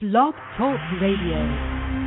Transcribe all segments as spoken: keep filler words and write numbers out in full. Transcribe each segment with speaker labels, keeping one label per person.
Speaker 1: Blog Talk Radio.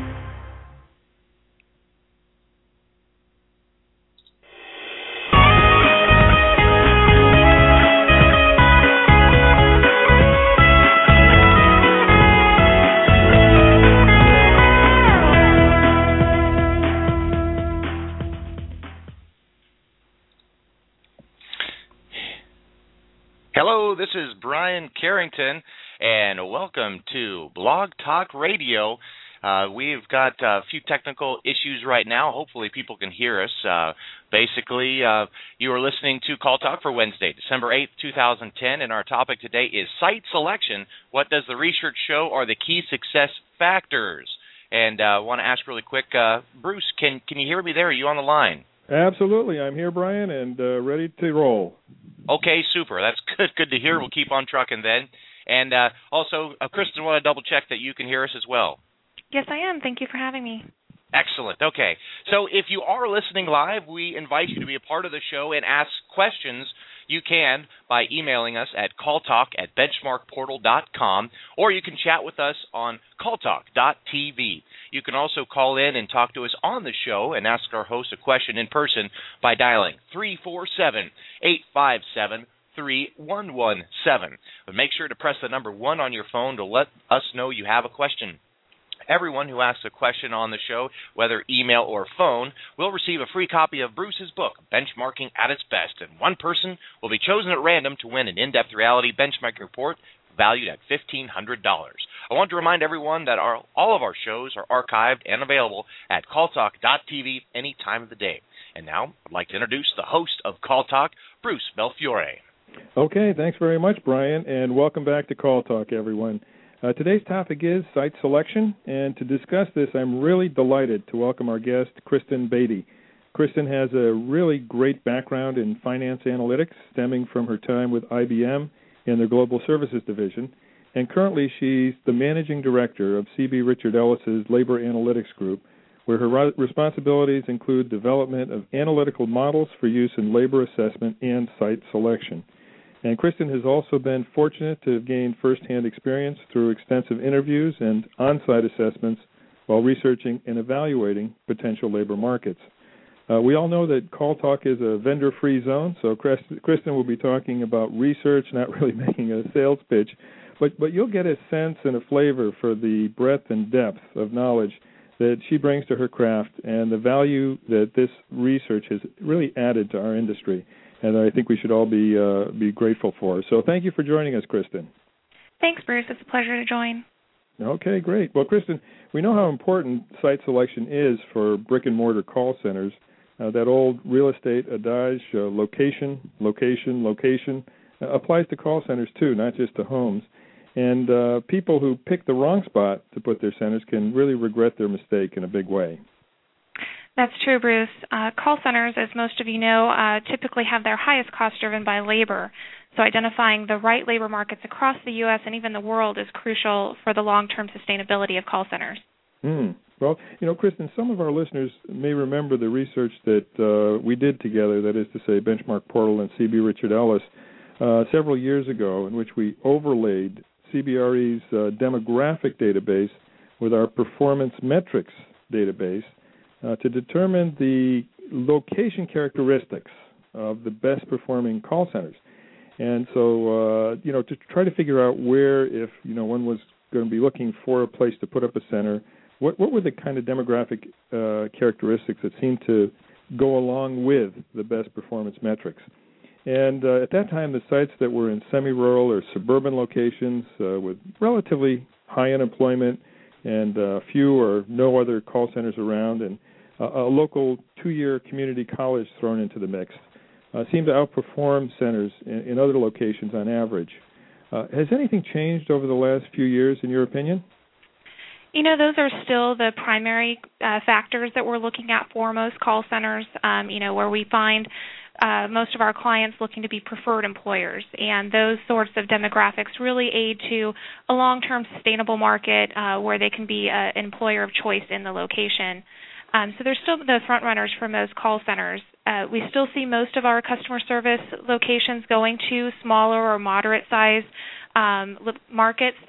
Speaker 2: Hello, this is Brian Carrington, and welcome to Blog Talk Radio. Uh, we've got a few technical issues right now. Hopefully people can hear us. Uh, basically, uh, you are listening to Call Talk for Wednesday, December eighth, two thousand ten, and our topic today is site selection. What does the research show are the key success factors? And I uh, want to ask really quick, uh, Bruce, can, can you hear me there? Are you on the line?
Speaker 3: Absolutely. I'm here, Brian, and uh, ready to roll.
Speaker 2: Okay, super. That's good. Good to hear. We'll keep on trucking then. And uh, also, uh, Kristen, want to double check that you can hear us as well.
Speaker 4: Yes, I am. Thank you for having me.
Speaker 2: Excellent. Okay. So if you are listening live, we invite you to be a part of the show and ask questions. You can by emailing us at calltalk at benchmark portal dot com, or you can chat with us on calltalk dot t v. You can also call in and talk to us on the show and ask our host a question in person by dialing three four seven, eight five seven, three one one seven. But make sure to press the number one on your phone to let us know you have a question. Everyone who asks a question on the show, whether email or phone, will receive a free copy of Bruce's book, Benchmarking at Its Best, and one person will be chosen at random to win an in-depth reality benchmarking report valued at fifteen hundred dollars. I want to remind everyone that our, all of our shows are archived and available at calltalk dot t v any time of the day. And now I'd like to introduce the host of Call Talk, Bruce Belfiore.
Speaker 3: Okay, thanks very much, Brian, and welcome back to Call Talk, everyone. Uh, today's topic is site selection, and to discuss this, I'm really delighted to welcome our guest, Kristen Beatty. Kristen has a really great background in finance analytics, stemming from her time with I B M in their Global Services Division, and currently she's the Managing Director of C B Richard Ellis's Labor Analytics Group, where her ro- responsibilities include development of analytical models for use in labor assessment and site selection. And Kristen has also been fortunate to have gained firsthand experience through extensive interviews and on-site assessments while researching and evaluating potential labor markets. Uh, we all know that Call Talk is a vendor-free zone, so Kristen will be talking about research, not really making a sales pitch, but, but you'll get a sense and a flavor for the breadth and depth of knowledge that she brings to her craft and the value that this research has really added to our industry. And I think we should all be uh, be grateful for. So thank you for joining us, Kristen.
Speaker 4: Thanks, Bruce. It's a pleasure to join.
Speaker 3: Okay, great. Well, Kristen, we know how important site selection is for brick-and-mortar call centers. Uh, that old real estate adage, uh, location, location, location, uh, applies to call centers too, not just to homes. And uh, people who pick the wrong spot to put their centers can really regret their mistake in a big way.
Speaker 4: That's true, Bruce. Uh, call centers, as most of you know, uh, typically have their highest cost driven by labor. So identifying the right labor markets across the U S and even the world is crucial for the long-term sustainability of call centers.
Speaker 3: Hmm. Well, you know, Kristen, some of our listeners may remember the research that uh, we did together, that is to say Benchmark Portal and C B Richard Ellis, uh, several years ago, in which we overlaid C B R E's uh, demographic database with our performance metrics database Uh, to determine the location characteristics of the best-performing call centers. And so, uh, you know, to try to figure out where, if, you know, one was going to be looking for a place to put up a center, what, what were the kind of demographic uh, characteristics that seemed to go along with the best performance metrics. And uh, at that time, the sites that were in semi-rural or suburban locations uh, with relatively high unemployment and uh, few or no other call centers around, and uh, a local two-year community college thrown into the mix, uh, seem to outperform centers in, in other locations on average. Uh, has anything changed over the last few years, in your opinion?
Speaker 4: You know, those are still the primary uh, factors that we're looking at for most call centers, um, you know, where we find uh, most of our clients looking to be preferred employers. And those sorts of demographics really aid to a long-term sustainable market uh, where they can be uh, an employer of choice in the location. Um, so they're still the front runners for most call centers. Uh, we still see most of our customer service locations going to smaller or moderate-sized um, markets that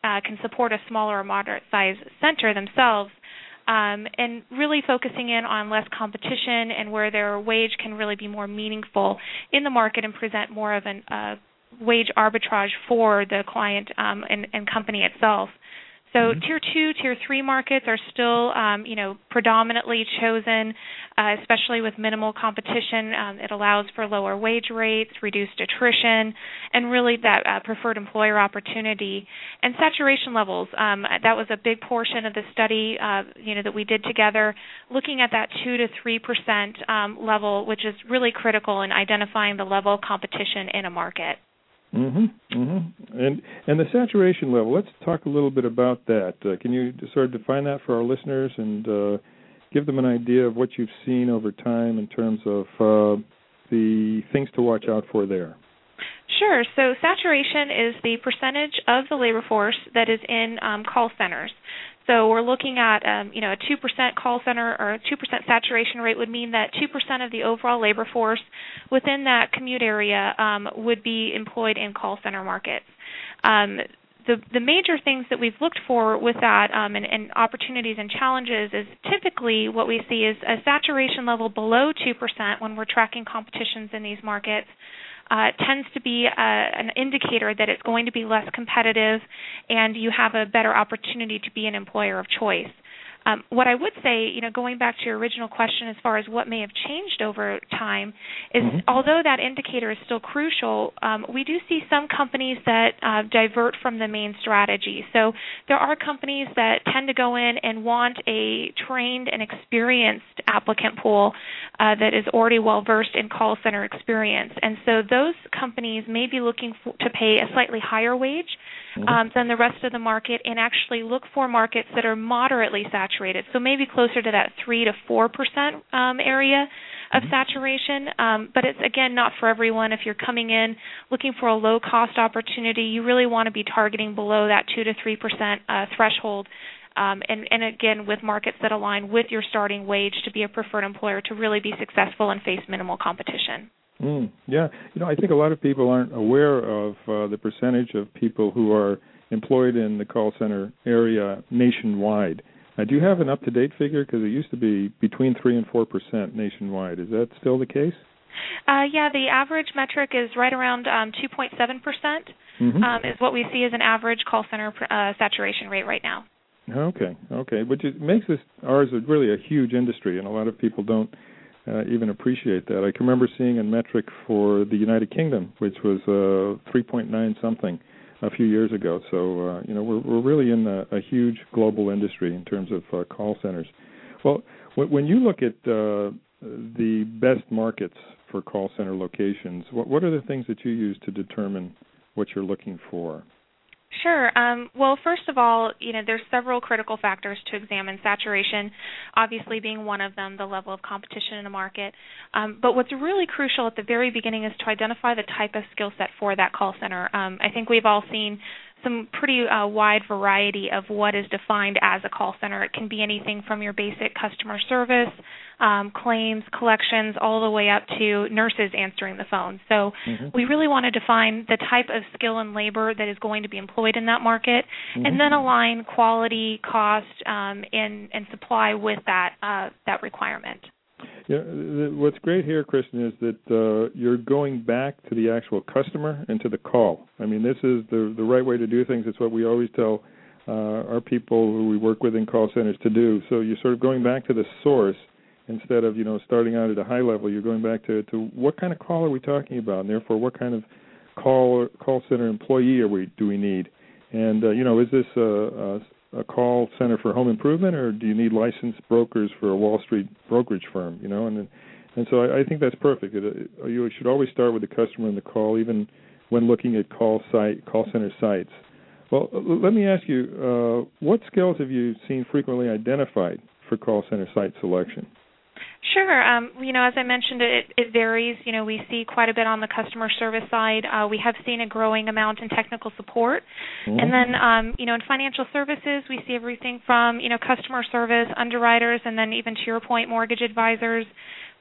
Speaker 4: uh, can support a smaller or moderate-sized center themselves, um, and really focusing in on less competition and where their wage can really be more meaningful in the market and present more of an uh, wage arbitrage for the client um, and, and company itself. So mm-hmm. tier two, tier three markets are still, um, you know, predominantly chosen, uh, especially with minimal competition. Um, it allows for lower wage rates, reduced attrition, and really that uh, preferred employer opportunity. And saturation levels, um, that was a big portion of the study, uh, you know, that we did together, looking at that two to three percent um, level, which is really critical in identifying the level of competition in a market.
Speaker 3: Mhm. Mhm. And and the saturation level. Let's talk a little bit about that. Uh, can you sort of define that for our listeners and uh, give them an idea of what you've seen over time in terms of uh, the things to watch out for there?
Speaker 4: Sure. So saturation is the percentage of the labor force that is in um, call centers. So we're looking at, um, you know, a two percent call center or a two percent saturation rate would mean that two percent of the overall labor force within that commute area um, would be employed in call center markets. Um, the, the major things that we've looked for with that um, and, and opportunities and challenges is typically what we see is a saturation level below two percent when we're tracking competitions in these markets. Uh, tends to be uh, an indicator that it's going to be less competitive and you have a better opportunity to be an employer of choice. Um, what I would say, you know, going back to your original question as far as what may have changed over time, is mm-hmm. although that indicator is still crucial, um, we do see some companies that uh, divert from the main strategy. So there are companies that tend to go in and want a trained and experienced applicant pool uh, that is already well-versed in call center experience. And so those companies may be looking for, to pay a slightly higher wage Um, than the rest of the market and actually look for markets that are moderately saturated, so maybe closer to that three to four percent um, area of mm-hmm. saturation. Um, but it's, again, not for everyone. If you're coming in looking for a low-cost opportunity, you really want to be targeting below that two to three percent uh, threshold. Um, and, and, again, with markets that align with your starting wage to be a preferred employer to really be successful and face minimal competition.
Speaker 3: Mm, yeah. You know, I think a lot of people aren't aware of uh, the percentage of people who are employed in the call center area nationwide. Uh, do you have an up-to-date figure? Because it used to be between three and four percent nationwide. Is that still the case?
Speaker 4: Uh, yeah, the average metric is right around um, two point seven percent mm-hmm. um, is what we see as an average call center uh, saturation rate right now.
Speaker 3: Okay, okay. Which it makes this, ours really a huge industry, and a lot of people don't Uh, even appreciate that. I can remember seeing a metric for the United Kingdom, which was uh, three point nine something a few years ago. So, uh, you know, we're, we're really in a, a huge global industry in terms of uh, call centers. Well, w- when you look at uh, the best markets for call center locations, what, what are the things that you use to determine what you're looking for?
Speaker 4: Sure. Um, well, first of all, you know, there's several critical factors to examine, saturation obviously being one of them, the level of competition in the market. Um, but what's really crucial at the very beginning is to identify the type of skill set for that call center. Um, I think we've all seen some pretty uh, wide variety of what is defined as a call center. It can be anything from your basic customer service, um, claims, collections, all the way up to nurses answering the phone. So mm-hmm. we really want to define the type of skill and labor that is going to be employed in that market, mm-hmm. and then align quality, cost, um, and, and supply with that uh, that requirement.
Speaker 3: Yeah, what's great here, Kristen, is that uh, you're going back to the actual customer and to the call. I mean, this is the the right way to do things. It's what we always tell uh, our people who we work with in call centers to do. So you're sort of going back to the source instead of, you know, starting out at a high level. You're going back to, to what kind of call are we talking about, and therefore what kind of call call center employee are we do we need? And, uh, you know, is this a, a a call center for home improvement, or do you need licensed brokers for a Wall Street brokerage firm? You know, and and so I, I think that's perfect. It, it, you should always start with the customer and the call, even when looking at call site call center sites. Well, let me ask you, uh, what skills have you seen frequently identified for call center site selection?
Speaker 4: Sure. Um, you know, as I mentioned, it, it varies. You know, we see quite a bit on the customer service side. Uh, we have seen a growing amount in technical support. Mm-hmm. And then, um, you know, in financial services, we see everything from, you know, customer service, underwriters, and then even to your point, mortgage advisors.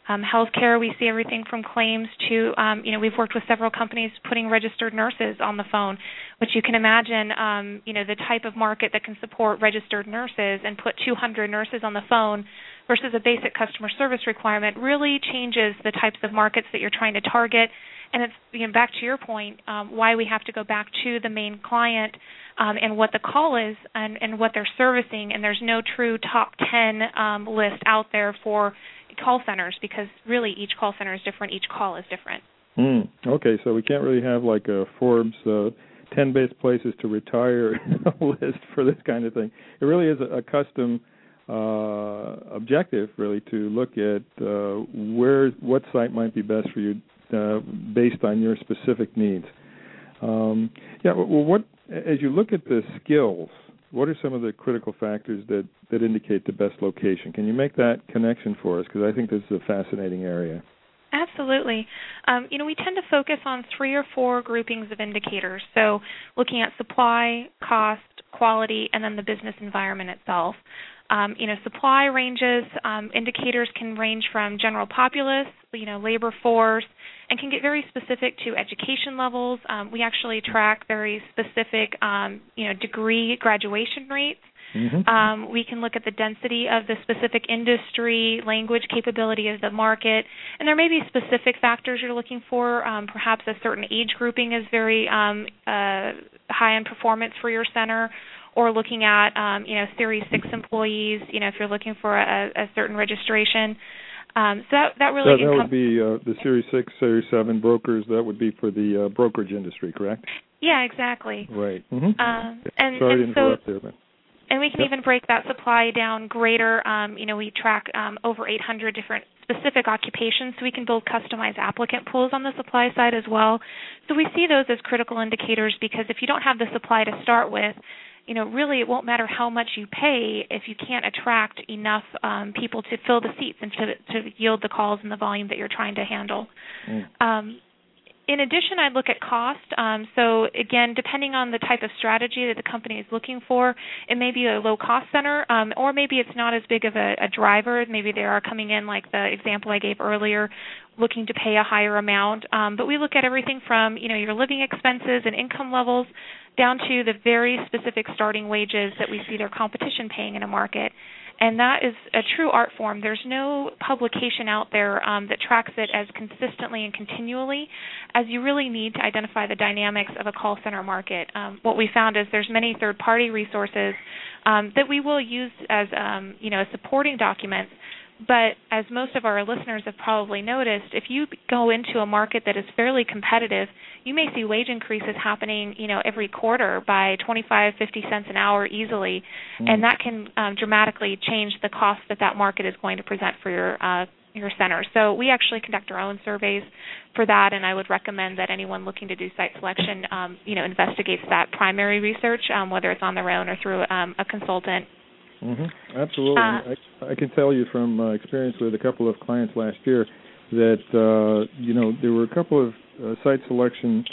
Speaker 4: Um, healthcare, we see everything from claims to, um, you know, we've worked with several companies putting registered nurses on the phone, which you can imagine, um, you know, the type of market that can support registered nurses and put two hundred nurses on the phone versus a basic customer service requirement really changes the types of markets that you're trying to target. And it's, you know, back to your point, um, why we have to go back to the main client um, and what the call is and, and what they're servicing. And there's no true top ten um, list out there for call centers because really each call center is different. Each call is different.
Speaker 3: Mm, okay, so we can't really have like a Forbes uh, ten best places to retire list for this kind of thing. It really is a, a custom uh, objective, really, to look at uh, where what site might be best for you uh, based on your specific needs. Um, yeah, well, what as you look at the skills, what are some of the critical factors that, that indicate the best location? Can you make that connection for us? Because I think this is a fascinating area.
Speaker 4: Absolutely. Um, you know, we tend to focus on three or four groupings of indicators. So looking at supply, cost, quality, and then the business environment itself. Um, you know, supply ranges, um, indicators can range from general populace, you know, labor force, and can get very specific to education levels. Um, we actually track very specific, um, you know, degree graduation rates. Mm-hmm. Um, we can look at the density of the specific industry, language capability of the market, and there may be specific factors you're looking for. Um, perhaps a certain age grouping is very um, uh, high in performance for your center, or looking at, um, you know, Series six employees, you know, if you're looking for a, a certain registration. Um, so that, that really...
Speaker 3: That, that would be uh, the Series six, Series seven brokers. That would be for the uh, brokerage industry, correct?
Speaker 4: Yeah, exactly.
Speaker 3: Right. Mm-hmm.
Speaker 4: Um, and,
Speaker 3: Sorry
Speaker 4: and
Speaker 3: to interrupt
Speaker 4: so,
Speaker 3: there, but...
Speaker 4: And we can yep. even break that supply down greater. Um, you know, we track um, over eight hundred different specific occupations, so we can build customized applicant pools on the supply side as well. So we see those as critical indicators because if you don't have the supply to start with, you know, really it won't matter how much you pay if you can't attract enough um, people to fill the seats and to, to yield the calls and the volume that you're trying to handle. Mm. Um, In addition, I'd look at cost. Um, so, again, depending on the type of strategy that the company is looking for, it may be a low-cost center, um, or maybe it's not as big of a, a driver. Maybe they are coming in, like the example I gave earlier, looking to pay a higher amount. Um, but we look at everything from, you know, your living expenses and income levels down to the very specific starting wages that we see their competition paying in a market. And that is a true art form. There's no publication out there um, that tracks it as consistently and continually as you really need to identify the dynamics of a call center market. Um, what we found is there's many third-party resources um, that we will use as um, you know, supporting documents. But as most of our listeners have probably noticed, if you go into a market that is fairly competitive, you may see wage increases happening, you know, every quarter by twenty-five, fifty cents an hour easily, mm. and that can um, dramatically change the cost that that market is going to present for your uh, your center. So we actually conduct our own surveys for that, and I would recommend that anyone looking to do site selection, um, you know, investigates that primary research, um, whether it's on their own or through um, a consultant.
Speaker 3: Mm-hmm. Absolutely.
Speaker 4: Uh,
Speaker 3: I, I can tell you from uh, experience with a couple of clients last year that, uh, you know, there were a couple of uh, site selection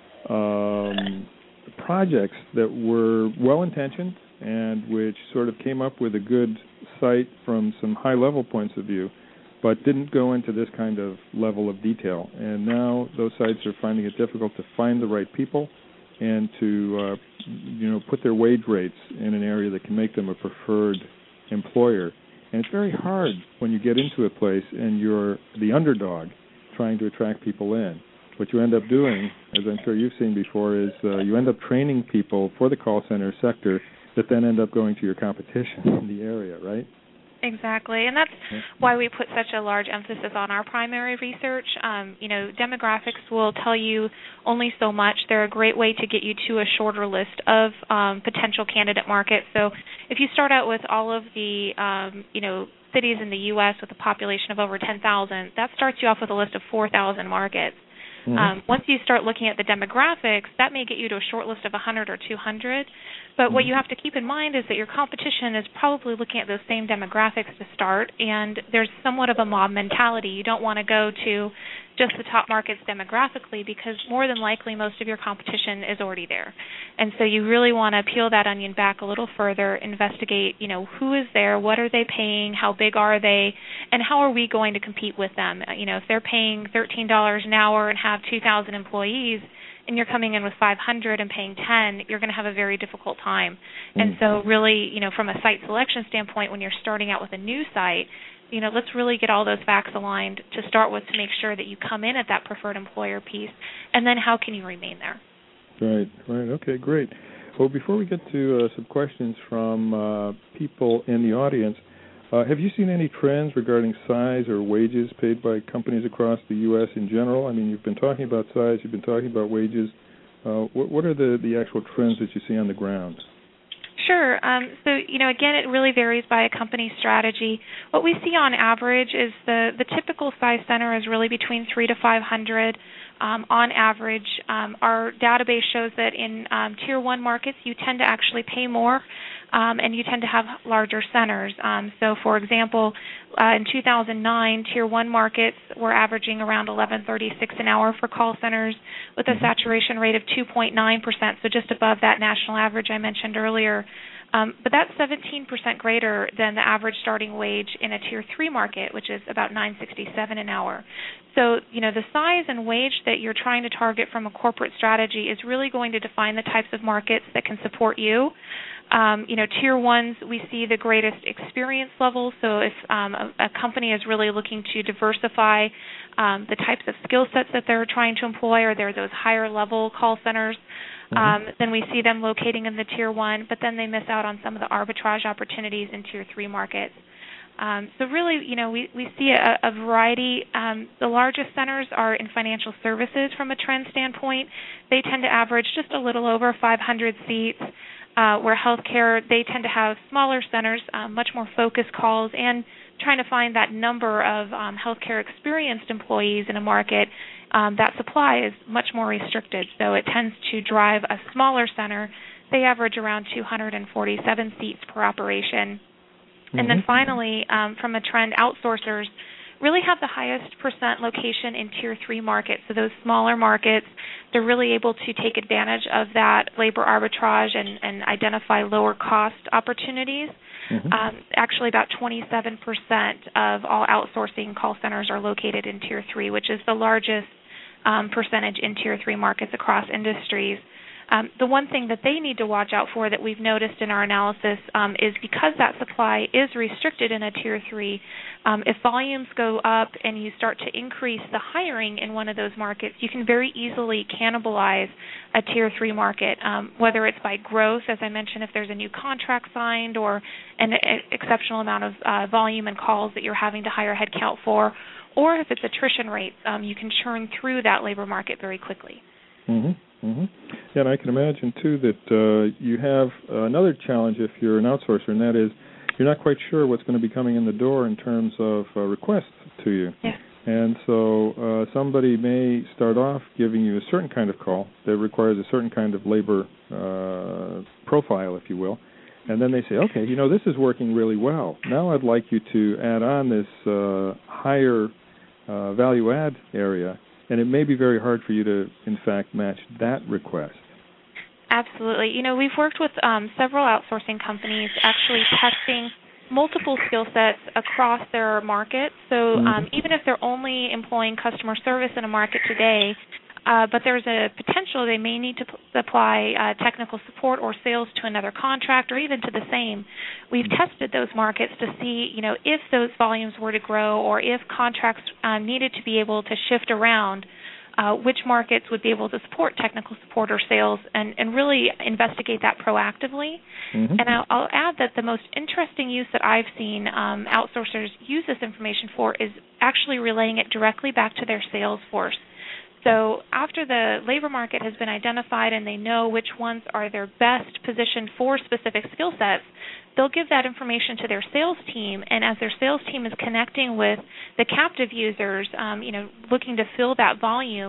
Speaker 3: um, projects that were well-intentioned and which sort of came up with a good site from some high-level points of view, but didn't go into this kind of level of detail. And now those sites are finding it difficult to find the right people and to, uh, you know, put their wage rates in an area that can make them a preferred employer. And it's very hard when you get into a place and you're the underdog trying to attract people in. What you end up doing, as I'm sure you've seen before, is uh, you end up training people for the call center sector that then end up going to your competition in the area, right?
Speaker 4: Exactly, and that's why we put such a large emphasis on our primary research. Um, you know, demographics will tell you only so much. They're a great way to get you to a shorter list of um, potential candidate markets. So if you start out with all of the, um, you know, cities in the U S with a population of over ten thousand, that starts you off with a list of four thousand markets. Mm-hmm. Um, once you start looking at the demographics, that may get you to a short list of one hundred or two hundred. But mm-hmm. what you have to keep in mind is that your competition is probably looking at those same demographics to start, and there's somewhat of a mob mentality. You don't want to go to just the top markets demographically because more than likely most of your competition is already there. And so you really want to peel that onion back a little further, investigate, you know, who is there, what are they paying, how big are they, and how are we going to compete with them? You know, if they're paying thirteen dollars an hour and have two thousand employees, and you're coming in with five hundred and paying ten, you're going to have a very difficult time. Mm. And so really, you know, from a site selection standpoint, when you're starting out with a new site, you know, let's really get all those facts aligned to start with to make sure that you come in at that preferred employer piece, and then how can you remain there?
Speaker 3: Right, right. Okay, great. Well, before we get to uh, some questions from uh, people in the audience, uh, have you seen any trends regarding size or wages paid by companies across the U S in general? I mean, you've been talking about size, you've been talking about wages. Uh, what, what are the, the actual trends that you see on the ground?
Speaker 4: Sure. Um, so, you know, again, it really varies by a company strategy. What we see on average is the, the typical size center is really between three to five hundred. Um, on average, um, our database shows that in um, Tier one markets, you tend to actually pay more, um, and you tend to have larger centers. Um, so, for example, uh, in two thousand nine, Tier one markets were averaging around eleven thirty-six an hour for call centers with a saturation rate of two point nine percent, so just above that national average I mentioned earlier. Um, but that's seventeen percent greater than the average starting wage in a Tier three market, which is about nine sixty-seven an hour. So, you know, the size and wage that you're trying to target from a corporate strategy is really going to define the types of markets that can support you. Um, you know, Tier ones, we see the greatest experience level. So if um, a, a company is really looking to diversify um, the types of skill sets that they're trying to employ, or they're those higher level call centers, mm-hmm. um, then we see them locating in the Tier one, but then they miss out on some of the arbitrage opportunities in Tier three markets. Um, so really, you know, we, we see a, a variety. Um, the largest centers are in financial services from a trend standpoint. They tend to average just a little over five hundred seats, uh, where healthcare, they tend to have smaller centers, um, much more focused calls, and trying to find that number of um, healthcare experienced employees in a market, um, that supply is much more restricted. So it tends to drive a smaller center. They average around two hundred forty-seven seats per operation. And then finally, um, from a trend, outsourcers really have the highest percent location in Tier three markets. So those smaller markets, they're really able to take advantage of that labor arbitrage and, and identify lower cost opportunities. Mm-hmm. Um, actually, about twenty-seven percent of all outsourcing call centers are located in Tier three, which is the largest um, percentage in Tier three markets across industries. Um, the one thing that they need to watch out for that we've noticed in our analysis um, is because that supply is restricted in a Tier three, um, if volumes go up and you start to increase the hiring in one of those markets, you can very easily cannibalize a Tier three market, um, whether it's by growth, as I mentioned, if there's a new contract signed, or an a- exceptional amount of uh, volume and calls that you're having to hire headcount for, or if it's attrition rates, um, you can churn through that labor market very quickly.
Speaker 3: Mm-hmm. Mm-hmm. Yeah, and I can imagine, too, that uh, you have another challenge if you're an outsourcer, and that is you're not quite sure what's going to be coming in the door in terms of uh, requests to you.
Speaker 4: Yeah.
Speaker 3: And so uh, somebody may start off giving you a certain kind of call that requires a certain kind of labor uh, profile, if you will, and then they say, okay, you know, this is working really well. Now I'd like you to add on this uh, higher uh, value-add area. And it may be very hard for you to, in fact, match that request.
Speaker 4: Absolutely. You know, we've worked with um, several outsourcing companies actually testing multiple skill sets across their market. So um, mm-hmm. even if they're only employing customer service in a market today, uh, but there's a potential they may need to p- apply uh, technical support or sales to another contract, or even to the same. We've tested those markets to see, you know, if those volumes were to grow, or if contracts um, needed to be able to shift around, uh, which markets would be able to support technical support or sales, and, and really investigate that proactively. Mm-hmm. And I'll, I'll add that the most interesting use that I've seen um, outsourcers use this information for is actually relaying it directly back to their sales force. So after the labor market has been identified and they know which ones are their best positioned for specific skill sets, they'll give that information to their sales team, and as their sales team is connecting with the captive users, um, you know, looking to fill that volume,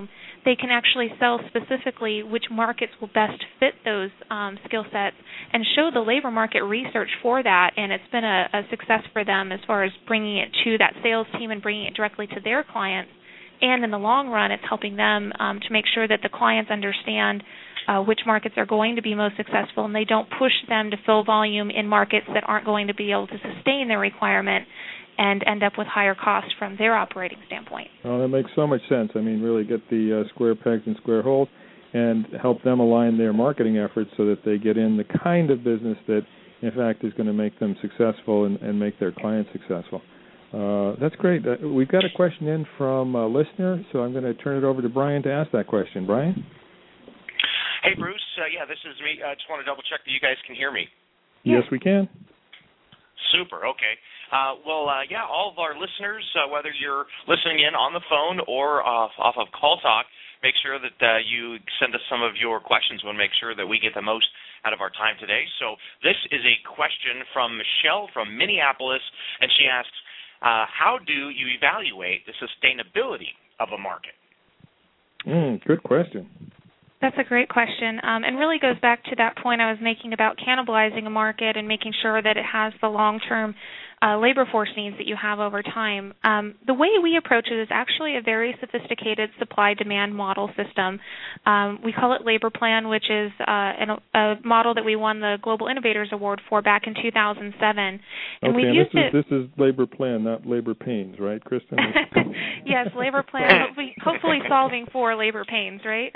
Speaker 4: they can actually sell specifically which markets will best fit those um, skill sets and show the labor market research for that. And it's been a, a success for them as far as bringing it to that sales team and bringing it directly to their clients. And in the long run, it's helping them um, to make sure that the clients understand uh, which markets are going to be most successful, and they don't push them to fill volume in markets that aren't going to be able to sustain their requirement and end up with higher costs from their operating standpoint.
Speaker 3: Oh, that makes so much sense. I mean, really get the uh, square pegs and square holes and help them align their marketing efforts so that they get in the kind of business that, in fact, is going to make them successful and, and make their clients successful. Uh, that's great. Uh, we've got a question in from a listener, so I'm going to turn it over to Brian to ask that question. Brian?
Speaker 2: Hey, Bruce. Uh, yeah, this is me. I just want to double-check that you guys can hear me.
Speaker 3: Yes, we can.
Speaker 2: Super. Okay. Uh, well, uh, yeah, all of our listeners, uh, whether you're listening in on the phone or off, off of Call Talk, make sure that uh, you send us some of your questions. We want to make sure that we get the most out of our time today. So this is a question from Michelle from Minneapolis, and she asks, uh, how do you evaluate the sustainability of a market?
Speaker 3: Mm, good question.
Speaker 4: That's a great question, um, and really goes back to that point I was making about cannibalizing a market and making sure that it has the long-term uh, labor force needs that you have over time. Um, the way we approach it is actually a very sophisticated supply-demand model system. Um, we call it Labor Plan, which is uh, an, a model that we won the Global Innovators Award for back in two thousand seven. And
Speaker 3: okay,
Speaker 4: we've
Speaker 3: and
Speaker 4: used
Speaker 3: this,
Speaker 4: it
Speaker 3: is, this is Labor Plan, not Labor Pains, right, Kristen?
Speaker 4: Yes, Labor Plan, hopefully, hopefully solving for labor pains, right?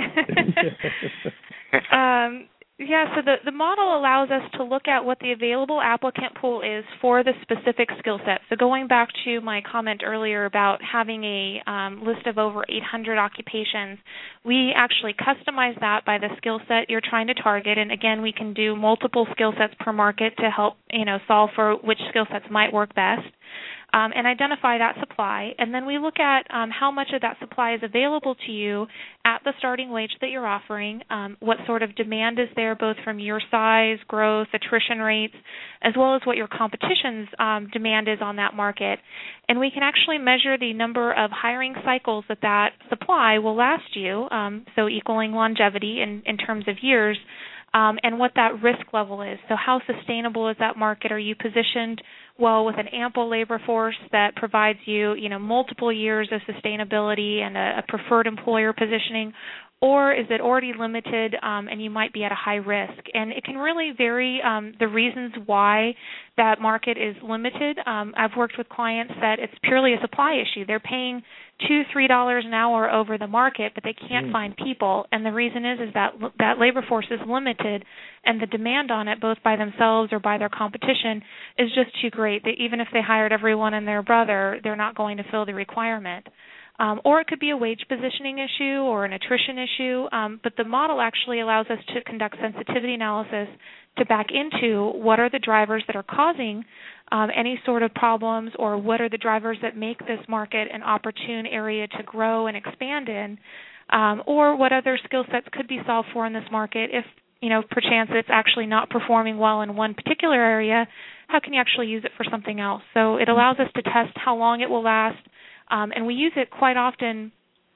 Speaker 4: um, yeah, so the, the model allows us to look at what the available applicant pool is for the specific skill set. So going back to my comment earlier about having a um, list of over eight hundred occupations, we actually customize that by the skill set you're trying to target. And again, we can do multiple skill sets per market to help, you know, solve for which skill sets might work best. Um, and identify that supply, and then we look at um, how much of that supply is available to you at the starting wage that you're offering, um, what sort of demand is there both from your size, growth, attrition rates, as well as what your competition's um, demand is on that market. And we can actually measure the number of hiring cycles that that supply will last you, um, so equaling longevity in, in terms of years, Um, and what that risk level is. So how sustainable is that market? Are you positioned well with an ample labor force that provides you, you know, multiple years of sustainability and a, a preferred employer positioning? Or is it already limited um, and you might be at a high risk? And it can really vary um, the reasons why that market is limited. Um, I've worked with clients that it's purely a supply issue. They're paying two, three dollars an hour over the market, but they can't mm. find people. And the reason is is that that labor force is limited, and the demand on it, both by themselves or by their competition, is just too great. That even if they hired everyone and their brother, they're not going to fill the requirement. Um, or it could be a wage positioning issue or an attrition issue, um, but the model actually allows us to conduct sensitivity analysis to back into what are the drivers that are causing um, any sort of problems, or what are the drivers that make this market an opportune area to grow and expand in, um, or what other skill sets could be solved for in this market if, you know, perchance it's actually not performing well in one particular area. How can you actually use it for something else? So it allows us to test how long it will last. Um, and we use it quite often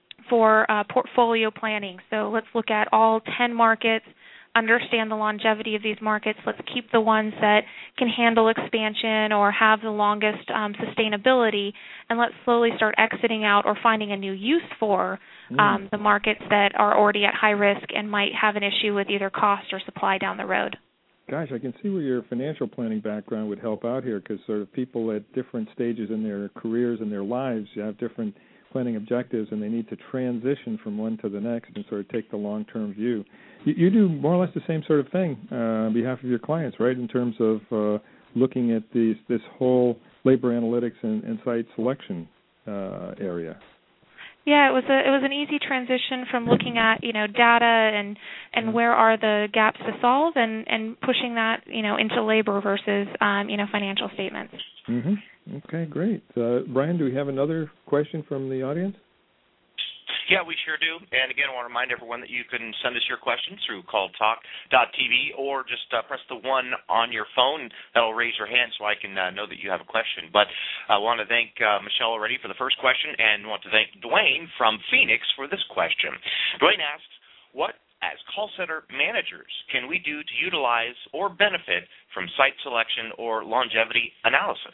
Speaker 4: for uh, portfolio planning. So let's look at all ten markets, understand the longevity of these markets. Let's keep the ones that can handle expansion or have the longest um, sustainability, and let's slowly start exiting out or finding a new use for um, mm. the markets that are already at high risk and might have an issue with either cost or supply down the road.
Speaker 3: Gosh, I can see where your financial planning background would help out here, because sort of people at different stages in their careers and their lives, you have different planning objectives, and they need to transition from one to the next and sort of take the long-term view. You, you do more or less the same sort of thing uh, on behalf of your clients, right, in terms of uh, looking at these, this whole labor analytics and, and site selection uh, area.
Speaker 4: Yeah, it was a it was an easy transition from looking at, you know, data and and where are the gaps to solve, and, and pushing that, you know, into labor versus um, you know, financial statements.
Speaker 3: Mm-hmm. Okay, great. Uh, Brian, do we have another question from the audience?
Speaker 2: Yeah, we sure do. And again, I want to remind everyone that you can send us your questions through call talk dot t v or just uh, press the one on your phone. That'll raise your hand so I can uh, know that you have a question. But I want to thank uh, Michelle already for the first question, and want to thank Dwayne from Phoenix for this question. Dwayne asks, what, as call center managers, can we do to utilize or benefit from site selection or longevity analysis?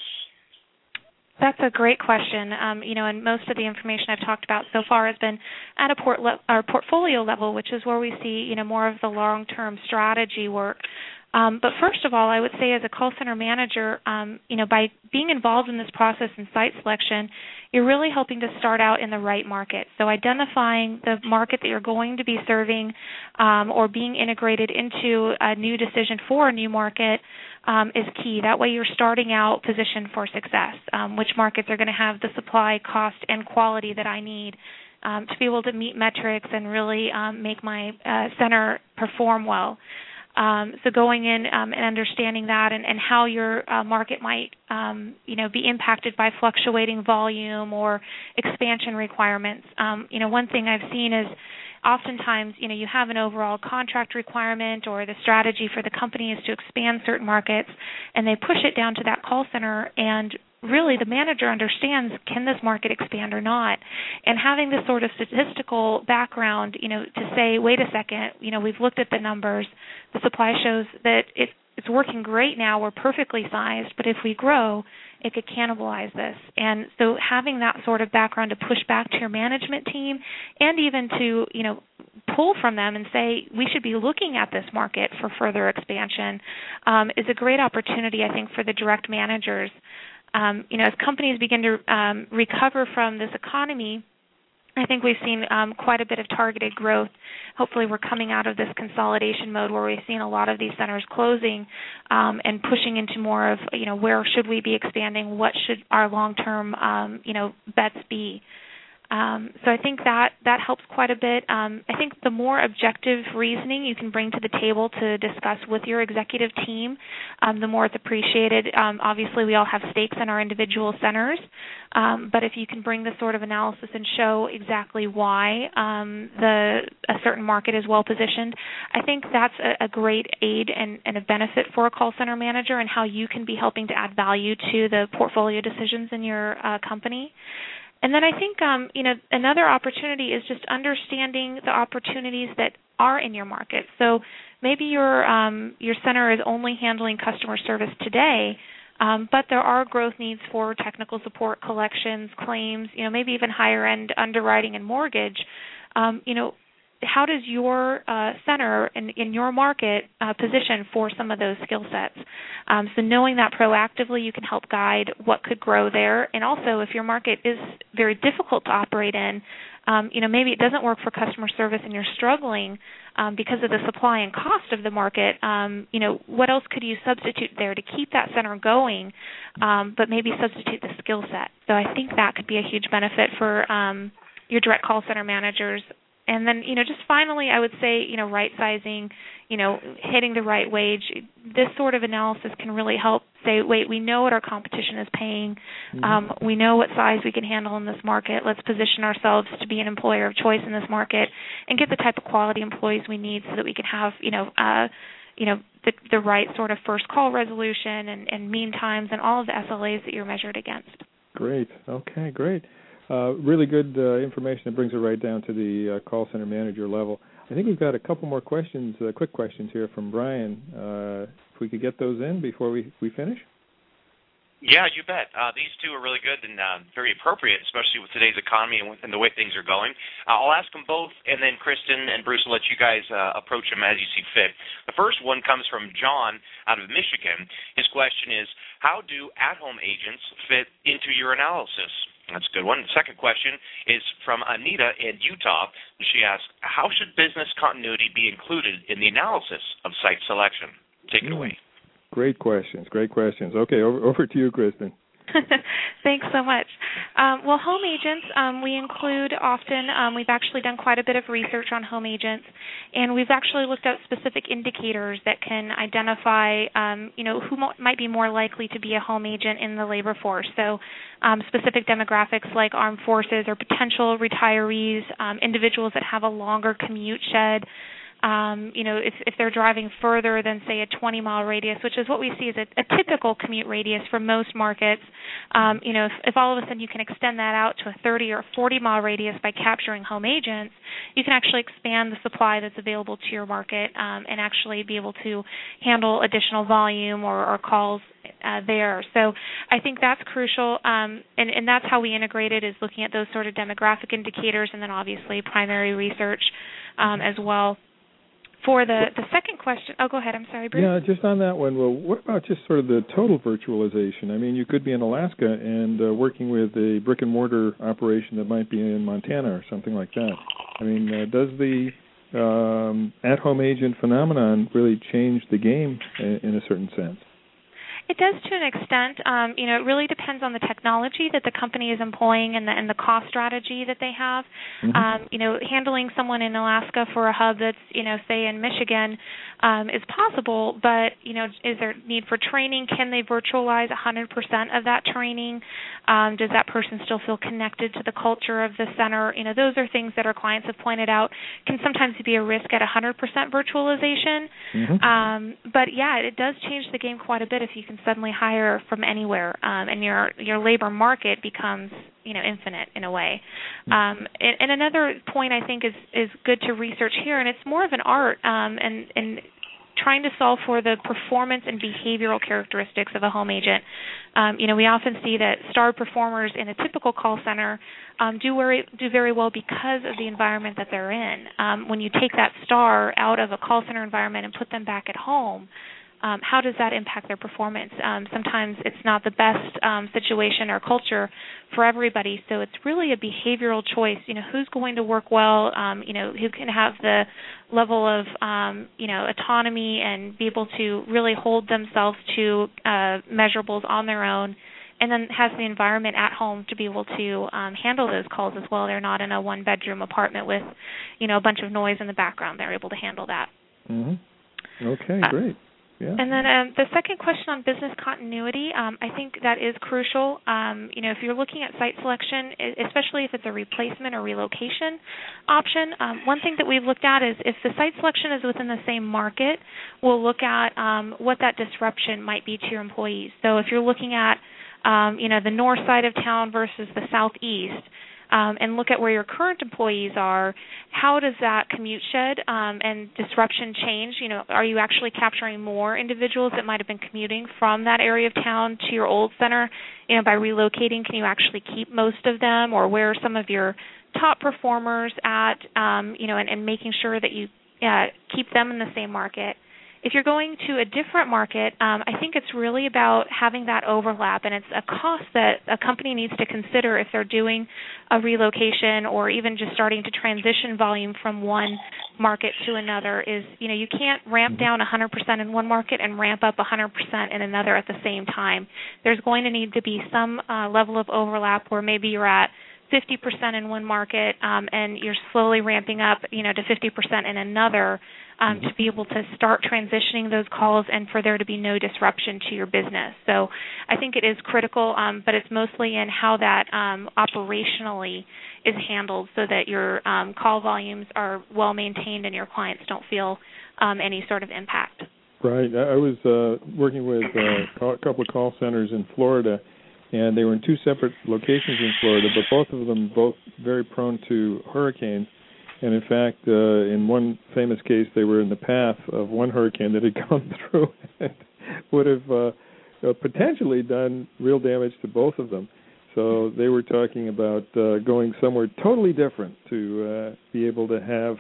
Speaker 4: That's a great question. Um, you know, and most of the information I've talked about so far has been at a port le- or portfolio level, which is where we see, you know, more of the long-term strategy work. Um, but first of all, I would say as a call center manager, um, you know, by being involved in this process in site selection, you're really helping to start out in the right market. So identifying the market that you're going to be serving um, or being integrated into a new decision for a new market um, is key. That way you're starting out positioned for success. Um, which markets are going to have the supply, cost, and quality that I need um, to be able to meet metrics and really um, make my uh, center perform well. Um, so going in um, and understanding that and, and how your uh, market might, um, you know, be impacted by fluctuating volume or expansion requirements. Um, you know, one thing I've seen is oftentimes, you know, you have an overall contract requirement or the strategy for the company is to expand certain markets, and they push it down to that call center, and really the manager understands, can this market expand or not? And having this sort of statistical background, you know, to say, wait a second, you know, we've looked at the numbers. The supply shows that it, it's working great now. We're perfectly sized, but if we grow, it could cannibalize this. And so having that sort of background to push back to your management team and even to, you know, pull from them and say, we should be looking at this market for further expansion um, is a great opportunity, I think, for the direct managers. Um, you know, as companies begin to um, recover from this economy, I think we've seen um, quite a bit of targeted growth. Hopefully we're coming out of this consolidation mode where we've seen a lot of these centers closing um, and pushing into more of, you know, where should we be expanding? What should our long-term, um, you know, bets be? Um, so I think that, that helps quite a bit. Um, I think the more objective reasoning you can bring to the table to discuss with your executive team, um, the more it's appreciated. Um, obviously, we all have stakes in our individual centers, um, but if you can bring this sort of analysis and show exactly why um, the a certain market is well positioned, I think that's a, a great aid and, and a benefit for a call center manager and how you can be helping to add value to the portfolio decisions in your uh, company. And then I think, um, you know, another opportunity is just understanding the opportunities that are in your market. So maybe your um, your center is only handling customer service today, um, but there are growth needs for technical support, collections, claims, you know, maybe even higher-end underwriting and mortgage. Um, you know, how does your uh, center in, in your market uh, position for some of those skill sets? Um, so knowing that proactively, you can help guide what could grow there. And also, if your market is very difficult to operate in, um, you know, maybe it doesn't work for customer service and you're struggling um, because of the supply and cost of the market, um, you know, what else could you substitute there to keep that center going, um, but maybe substitute the skill set? So I think that could be a huge benefit for um, your direct call center managers. And then, you know, just finally, I would say, you know, right-sizing, you know, hitting the right wage. This sort of analysis can really help say, wait, we know what our competition is paying. Mm-hmm. Um, we know what size we can handle in this market. Let's position ourselves to be an employer of choice in this market and get the type of quality employees we need so that we can have, you know, uh, you know, the, the right sort of first call resolution and, and mean times and all of the S L As that you're measured against.
Speaker 3: Great. Okay, great. Uh, really good uh, information that brings it right down to the uh, call center manager level. I think we've got a couple more questions, uh, quick questions here from Brian. Uh, if we could get those in before we, we finish.
Speaker 2: Yeah, you bet. Uh, these two are really good and uh, very appropriate, especially with today's economy and, with, and the way things are going. Uh, I'll ask them both, and then Kristen and Bruce will let you guys uh, approach them as you see fit. The first one comes from John out of Michigan. His question is, how do at-home agents fit into your analysis? That's a good one. The second question is from Anita in Utah. She asks, how should business continuity be included in the analysis of site selection? Take it mm. away.
Speaker 3: Great questions. Great questions. Okay, over, over to you, Kristen.
Speaker 4: Thanks so much. Um, well, home agents, um, we include often, um, we've actually done quite a bit of research on home agents, and we've actually looked at specific indicators that can identify, um, you know, who mo- might be more likely to be a home agent in the labor force. So um, specific demographics like armed forces or potential retirees, um, individuals that have a longer commute shed. Um, you know, if, if they're driving further than, say, a twenty-mile radius, which is what we see as a, a typical commute radius for most markets, um, you know, if, if all of a sudden you can extend that out to a thirty or forty-mile radius by capturing home agents, you can actually expand the supply that's available to your market um, and actually be able to handle additional volume or, or calls uh, there. So I think that's crucial, um, and, and that's how we integrate it, is looking at those sort of demographic indicators and then obviously primary research um, as well. For the, the second question, oh, go ahead. I'm sorry, Bruce.
Speaker 3: Yeah, just on that one, well, what about just sort of the total virtualization? I mean, you could be in Alaska and uh, working with a brick-and-mortar operation that might be in Montana or something like that. I mean, uh, does the um, at-home agent phenomenon really change the game in, in a certain sense?
Speaker 4: It does to an extent. Um, you know, it really depends on the technology that the company is employing and the, and the cost strategy that they have. Mm-hmm. Um, you know, handling someone in Alaska for a hub that's, you know, say in Michigan um, is possible, but, you know, is there need for training? Can they virtualize one hundred percent of that training? Um, does that person still feel connected to the culture of the center? You know, those are things that our clients have pointed out can sometimes be a risk at one hundred percent virtualization. Mm-hmm. Um, but, yeah, it does change the game quite a bit if you can suddenly hire from anywhere, um, and your your labor market becomes, you know, infinite in a way. Um, and, and another point I think is is good to research here, and it's more of an art, um, and and trying to solve for the performance and behavioral characteristics of a home agent. Um, you know, we often see that star performers in a typical call center um, do very do very well because of the environment that they're in. Um, when you take that star out of a call center environment and put them back at home, Um, how does that impact their performance? Um, sometimes it's not the best um, situation or culture for everybody, so it's really a behavioral choice. You know, who's going to work well? Um, you know, who can have the level of um, you know autonomy and be able to really hold themselves to uh, measurables on their own, and then has the environment at home to be able to um, handle those calls as well. They're not in a one-bedroom apartment with, you know, a bunch of noise in the background. They're able to handle that.
Speaker 3: Mm-hmm. Okay,
Speaker 4: uh,
Speaker 3: great. Yeah.
Speaker 4: And then um, the second question on business continuity, um, I think that is crucial. Um, you know, if you're looking at site selection, especially if it's a replacement or relocation option, um, one thing that we've looked at is if the site selection is within the same market, we'll look at um, what that disruption might be to your employees. So if you're looking at, um, you know, the north side of town versus the southeast, Um, and look at where your current employees are, how does that commute shed um, and disruption change? You know, are you actually capturing more individuals that might have been commuting from that area of town to your old center? You know, by relocating, can you actually keep most of them, or where are some of your top performers at? Um, you know, and, and making sure that you uh, keep them in the same market. If you're going to a different market, um, I think it's really about having that overlap, and it's a cost that a company needs to consider if they're doing a relocation or even just starting to transition volume from one market to another. Is, you know, you can't ramp down one hundred percent in one market and ramp up one hundred percent in another at the same time. There's going to need to be some uh, level of overlap where maybe you're at fifty percent in one market um, and you're slowly ramping up, you know, to fifty percent in another. Um, to be able to start transitioning those calls and for there to be no disruption to your business. So I think it is critical, um, but it's mostly in how that um, operationally is handled so that your um, call volumes are well maintained and your clients don't feel um, any sort of impact.
Speaker 3: Right. I was uh, working with uh, a couple of call centers in Florida, and they were in two separate locations in Florida, but both of them both very prone to hurricanes. And, in fact, uh, in one famous case, they were in the path of one hurricane that had come through and would have uh, uh, potentially done real damage to both of them. So they were talking about uh, going somewhere totally different to uh, be able to have,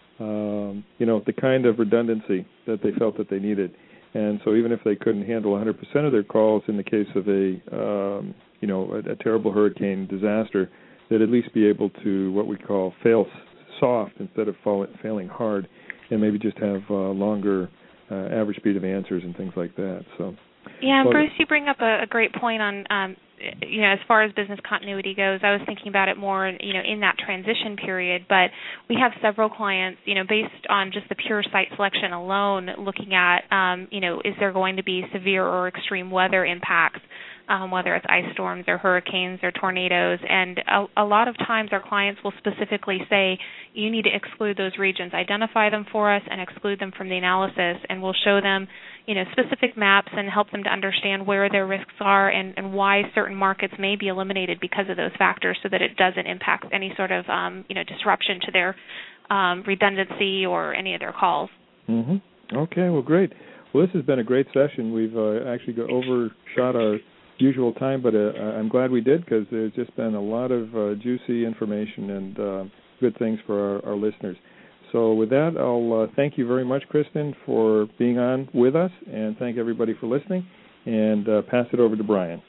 Speaker 3: um, you know, the kind of redundancy that they felt that they needed. And so even if they couldn't handle one hundred percent of their calls in the case of a, um, you know, a, a terrible hurricane disaster, they'd at least be able to what we call fail soft instead of fall, failing hard, and maybe just have uh, longer uh, average speed of answers and things like that. So
Speaker 4: Yeah, and
Speaker 3: well,
Speaker 4: Bruce, you bring up a, a great point on, um, you know, as far as business continuity goes. I was thinking about it more, you know, in that transition period. But we have several clients, you know, based on just the pure site selection alone, looking at, um, you know, is there going to be severe or extreme weather impacts, um, whether it's ice storms or hurricanes or tornadoes. And a, a lot of times our clients will specifically say, you need to exclude those regions, identify them for us and exclude them from the analysis, and we'll show them, you know, specific maps and help them to understand where their risks are and, and why certain markets may be eliminated because of those factors, so that it doesn't impact any sort of, um, you know, disruption to their um, redundancy or any of their calls.
Speaker 3: Mm-hmm. Okay, well, great. Well, this has been a great session. We've uh, actually got overshot our usual time, but uh, I'm glad we did, because there's just been a lot of uh, juicy information and uh, good things for our, our listeners. So with that, I'll uh, thank you very much, Kristen, for being on with us, and thank everybody for listening, and uh, pass it over to Brian.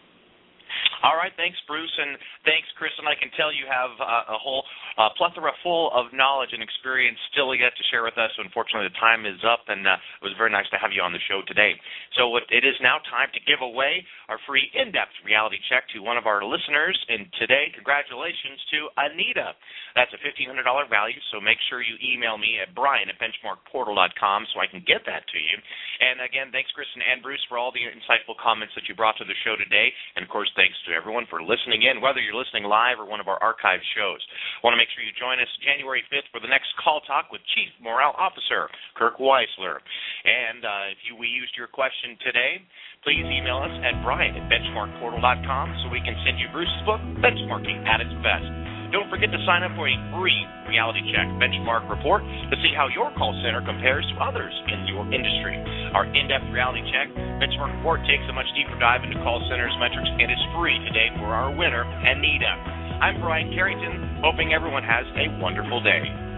Speaker 2: All right, thanks, Bruce, and thanks, Kristen. I can tell you have uh, a whole uh, plethora full of knowledge and experience still yet to share with us. Unfortunately, the time is up, and uh, it was very nice to have you on the show today. So it is now time to give away our free in-depth reality check to one of our listeners, and today, congratulations to Anita. That's a fifteen hundred dollars value, so make sure you email me at brian at benchmark portal dot com so I can get that to you. And again, thanks, Kristen and Bruce, for all the insightful comments that you brought to the show today, and of course, thanks to everyone for listening in, whether you're listening live or one of our archived shows. I want to make sure you join us January fifth for the next Call Talk with Chief Morale Officer Kirk Weisler. And uh, if you, we used your question today, please email us at brian at benchmark portal dot com so we can send you Bruce's book, Benchmarking at its Best. Don't forget to sign up for a free reality check benchmark report to see how your call center compares to others in your industry. Our in-depth reality check benchmark report takes a much deeper dive into call centers metrics and is free today for our winner, Anita. I'm Brian Carrington, hoping everyone has a wonderful day.